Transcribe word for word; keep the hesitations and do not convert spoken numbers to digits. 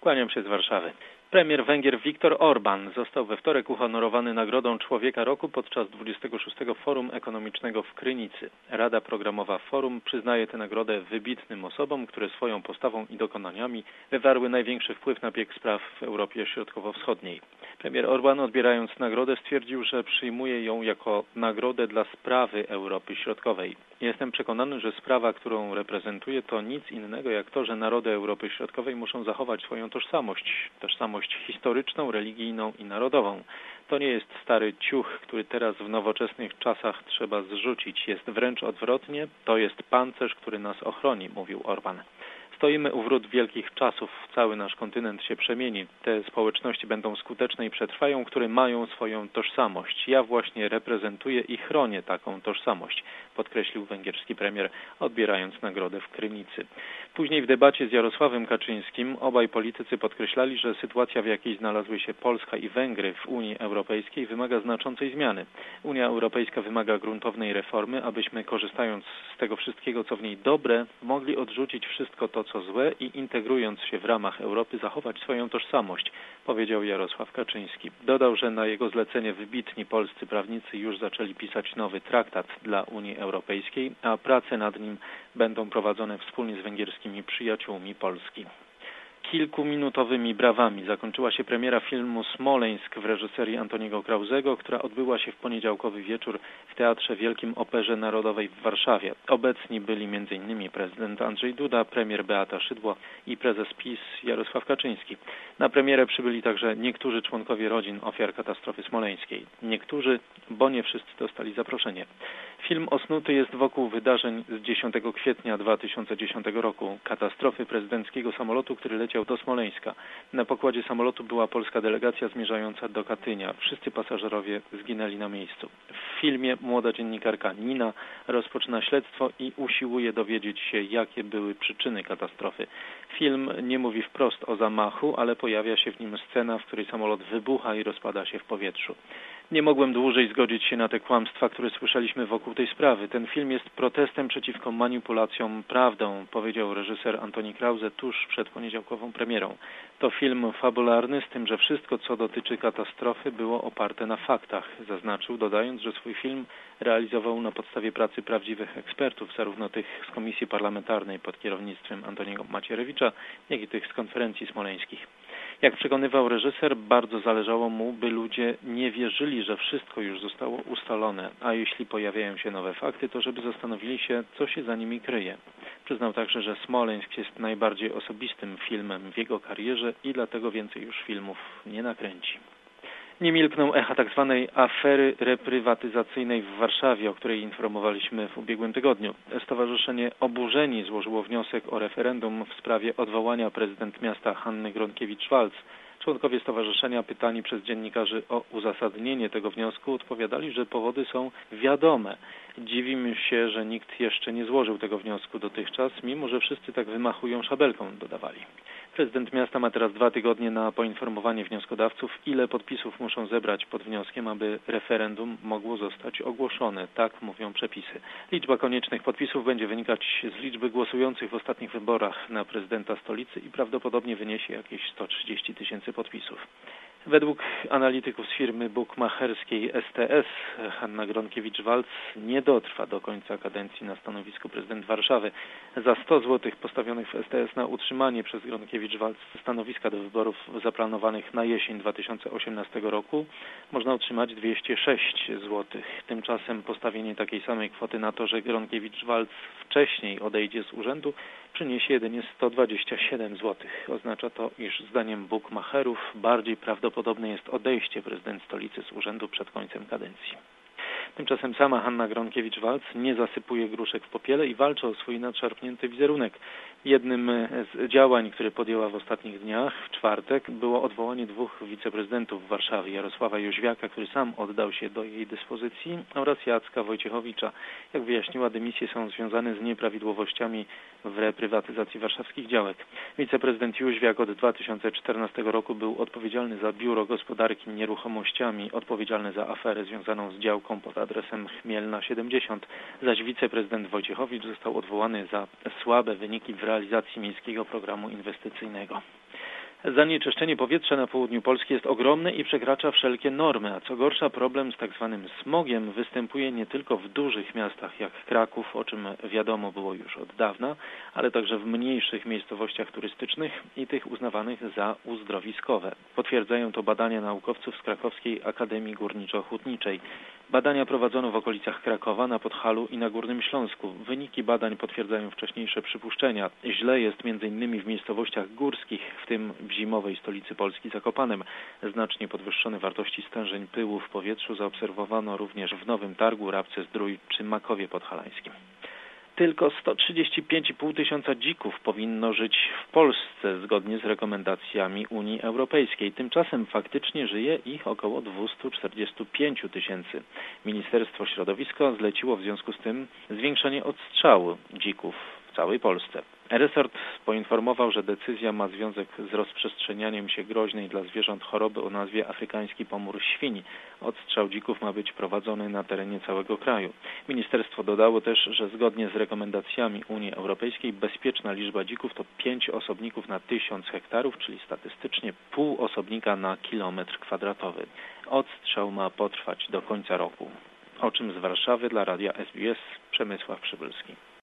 Kłaniam się z Warszawy. Premier Węgier Viktor Orbán został we wtorek uhonorowany Nagrodą Człowieka Roku podczas dwudziestego szóstego Forum Ekonomicznego w Krynicy. Rada Programowa Forum przyznaje tę nagrodę wybitnym osobom, które swoją postawą i dokonaniami wywarły największy wpływ na bieg spraw w Europie Środkowo-Wschodniej. Premier Orbán, odbierając nagrodę, stwierdził, że przyjmuje ją jako nagrodę dla sprawy Europy Środkowej. Jestem przekonany, że sprawa, którą reprezentuję, to nic innego jak to, że narody Europy Środkowej muszą zachować swoją tożsamość, tożsamość historyczną, religijną i narodową. To nie jest stary ciuch, który teraz w nowoczesnych czasach trzeba zrzucić. Jest wręcz odwrotnie, to jest pancerz, który nas ochroni, mówił Orbán. Stoimy u wrót wielkich czasów, cały nasz kontynent się przemieni. Te społeczności będą skuteczne i przetrwają, które mają swoją tożsamość. Ja właśnie reprezentuję i chronię taką tożsamość, podkreślił węgierski premier, odbierając nagrodę w Krynicy. Później w debacie z Jarosławem Kaczyńskim obaj politycy podkreślali, że sytuacja, w jakiej znalazły się Polska i Węgry w Unii Europejskiej, wymaga znaczącej zmiany. Unia Europejska wymaga gruntownej reformy, abyśmy, korzystając z tego wszystkiego, co w niej dobre, mogli odrzucić wszystko to, co złe i integrując się w ramach Europy zachować swoją tożsamość, powiedział Jarosław Kaczyński. Dodał, że na jego zlecenie wybitni polscy prawnicy już zaczęli pisać nowy traktat dla Unii Europejskiej, a prace nad nim będą prowadzone wspólnie z węgierskimi przyjaciółmi Polski. Kilkuminutowymi brawami zakończyła się premiera filmu Smoleńsk w reżyserii Antoniego Krauzego, która odbyła się w poniedziałkowy wieczór w Teatrze Wielkim Operze Narodowej w Warszawie. Obecni byli między innymi prezydent Andrzej Duda, premier Beata Szydło i prezes PiS Jarosław Kaczyński. Na premierę przybyli także niektórzy członkowie rodzin ofiar katastrofy smoleńskiej. Niektórzy, bo nie wszyscy dostali zaproszenie. Film osnuty jest wokół wydarzeń z dziesiątego kwietnia dwa tysiące dziesiątego roku, katastrofy prezydenckiego samolotu, który leciał do Smoleńska. Na pokładzie samolotu była polska delegacja zmierzająca do Katynia. Wszyscy pasażerowie zginęli na miejscu. W filmie młoda dziennikarka Nina rozpoczyna śledztwo i usiłuje dowiedzieć się, jakie były przyczyny katastrofy. Film nie mówi wprost o zamachu, ale pojawia się w nim scena, w której samolot wybucha i rozpada się w powietrzu. Nie mogłem dłużej zgodzić się na te kłamstwa, które słyszeliśmy wokół tej sprawy. Ten film jest protestem przeciwko manipulacjom prawdą, powiedział reżyser Antoni Krause tuż przed poniedziałkową premierą. To film fabularny, z tym, że wszystko, co dotyczy katastrofy, było oparte na faktach, zaznaczył, dodając, że swój film realizował na podstawie pracy prawdziwych ekspertów, zarówno tych z Komisji Parlamentarnej pod kierownictwem Antoniego Macierewicza, jak i tych z konferencji smoleńskich. Jak przekonywał reżyser, bardzo zależało mu, by ludzie nie wierzyli, że wszystko już zostało ustalone, a jeśli pojawiają się nowe fakty, to żeby zastanowili się, co się za nimi kryje. Przyznał także, że Smoleńsk jest najbardziej osobistym filmem w jego karierze i dlatego więcej już filmów nie nakręci. Nie milkną echa tak zwanej afery reprywatyzacyjnej w Warszawie, o której informowaliśmy w ubiegłym tygodniu. Stowarzyszenie Oburzeni złożyło wniosek o referendum w sprawie odwołania prezydent miasta Hanny Gronkiewicz-Waltz. Członkowie stowarzyszenia, pytani przez dziennikarzy o uzasadnienie tego wniosku, odpowiadali, że powody są wiadome. Dziwimy się, że nikt jeszcze nie złożył tego wniosku dotychczas, mimo że wszyscy tak wymachują szabelką, dodawali. Prezydent miasta ma teraz dwa tygodnie na poinformowanie wnioskodawców, ile podpisów muszą zebrać pod wnioskiem, aby referendum mogło zostać ogłoszone. Tak mówią przepisy. Liczba koniecznych podpisów będzie wynikać z liczby głosujących w ostatnich wyborach na prezydenta stolicy i prawdopodobnie wyniesie jakieś sto trzydzieści tysięcy podpisów. Według analityków z firmy bukmacherskiej S T S Hanna Gronkiewicz-Waltz nie dotrwa do końca kadencji na stanowisku prezydent Warszawy. Za sto złotych postawionych w S T S na utrzymanie przez Gronkiewicz-Waltz stanowiska do wyborów zaplanowanych na jesień dwa tysiące osiemnastego roku można otrzymać dwieście sześć złotych. Tymczasem postawienie takiej samej kwoty na to, że Gronkiewicz-Waltz wcześniej odejdzie z urzędu, przyniesie jedynie sto dwadzieścia siedem złotych. Oznacza to, iż zdaniem bukmacherów bardziej prawdopodobne jest odejście prezydent stolicy z urzędu przed końcem kadencji. Tymczasem sama Hanna Gronkiewicz-Waltz nie zasypuje gruszek w popiele i walczy o swój nadszarpnięty wizerunek. Jednym z działań, które podjęła w ostatnich dniach, w czwartek, było odwołanie dwóch wiceprezydentów w Warszawie, Jarosława Jóźwiaka, który sam oddał się do jej dyspozycji, oraz Jacka Wojciechowicza. Jak wyjaśniła, dymisje są związane z nieprawidłowościami w reprywatyzacji warszawskich działek. Wiceprezydent Jóźwiak od dwa tysiące czternastego roku był odpowiedzialny za Biuro Gospodarki Nieruchomościami, odpowiedzialny za aferę związaną z działką pod adresem Chmielna siedemdziesiąt, zaś wiceprezydent Wojciechowicz został odwołany za słabe wyniki w realizacji miejskiego programu inwestycyjnego. Zanieczyszczenie powietrza na południu Polski jest ogromne i przekracza wszelkie normy, a co gorsza problem z tak zwanym smogiem występuje nie tylko w dużych miastach jak Kraków, o czym wiadomo było już od dawna, ale także w mniejszych miejscowościach turystycznych i tych uznawanych za uzdrowiskowe. Potwierdzają to badania naukowców z Krakowskiej Akademii Górniczo-Hutniczej. Badania prowadzono w okolicach Krakowa, na Podhalu i na Górnym Śląsku. Wyniki badań potwierdzają wcześniejsze przypuszczenia. Źle jest między innymi w miejscowościach górskich, w tym w zimowej stolicy Polski Zakopanem. Znacznie podwyższone wartości stężeń pyłu w powietrzu zaobserwowano również w Nowym Targu, Rabce Zdrój czy Makowie Podhalańskim. Tylko sto trzydzieści pięć i pół tysiąca dzików powinno żyć w Polsce zgodnie z rekomendacjami Unii Europejskiej. Tymczasem faktycznie żyje ich około dwieście czterdzieści pięć tysięcy. Ministerstwo Środowiska zleciło w związku z tym zwiększenie odstrzału dzików w całej Polsce. Resort poinformował, że decyzja ma związek z rozprzestrzenianiem się groźnej dla zwierząt choroby o nazwie afrykański pomór świń. Odstrzał dzików ma być prowadzony na terenie całego kraju. Ministerstwo dodało też, że zgodnie z rekomendacjami Unii Europejskiej bezpieczna liczba dzików to pięć osobników na tysiąc hektarów, czyli statystycznie pół osobnika na kilometr kwadratowy. Odstrzał ma potrwać do końca roku. O czym z Warszawy dla Radia S B S Przemysław Przybylski.